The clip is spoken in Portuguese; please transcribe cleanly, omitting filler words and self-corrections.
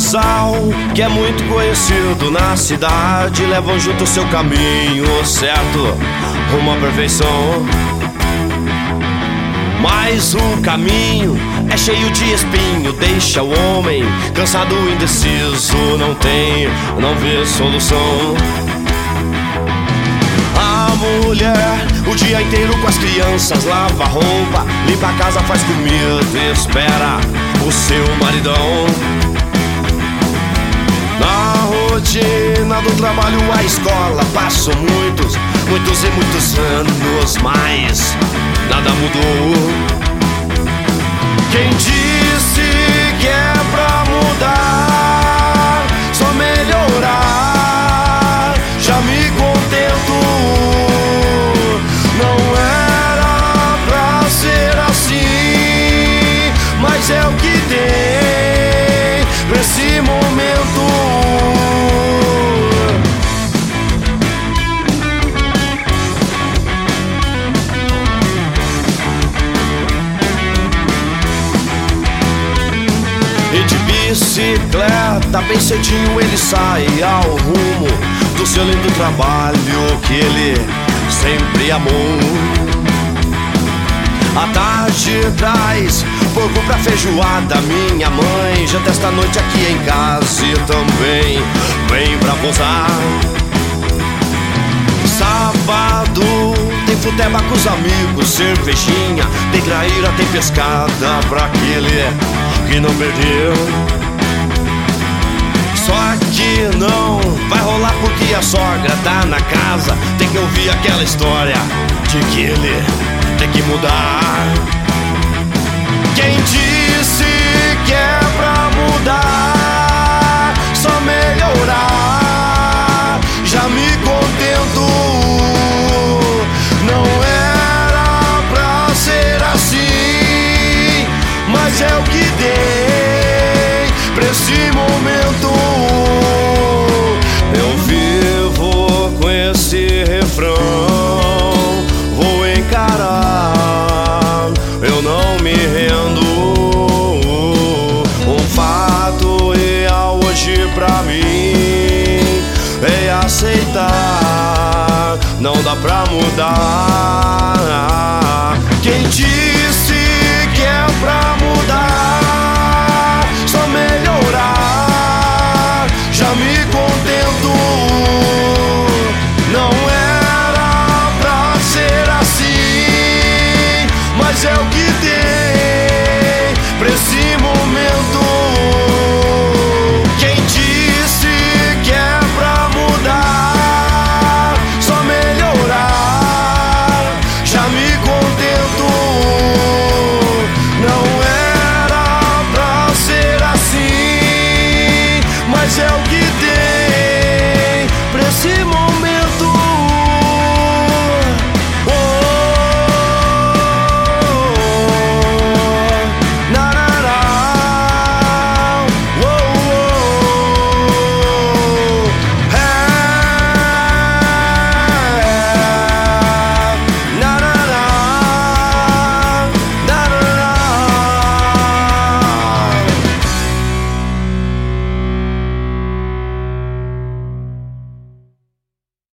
casal que é muito conhecido na cidade, levam junto o seu caminho certo rumo à perfeição. Mas o caminho é cheio de espinho, deixa o homem cansado, indeciso, não vê solução. A mulher o dia inteiro com as crianças, lava roupa, limpa a casa, faz comida, espera o seu maridão. Na rotina do trabalho, a escola, passam muitos e muitos anos, mas nada mudou. Quem disse que é pra mudar, só melhorar, já me contento. Não era pra ser assim, mas é o que tem pra esse momento. E de bicicleta, bem cedinho ele sai ao rumo do seu lindo trabalho que ele sempre amou. À tarde traz pouco pra feijoada, minha mãe janta esta noite aqui em casa e também vem pra posar. Sábado tem futeba com os amigos, cervejinha, tem traíra, tem pescada pra aquele que não perdeu. Só que não vai rolar porque a sogra tá na casa, tem que ouvir aquela história de que ele tem que mudar. Quem disse que é pra mudar, só melhorar, já me contento. Não era pra ser assim, mas é o que tem pra esse momento. Eu vivo com esse refrão, vou encarar, eu não me rendo. Um fato real hoje pra mim é aceitar, não dá pra mudar.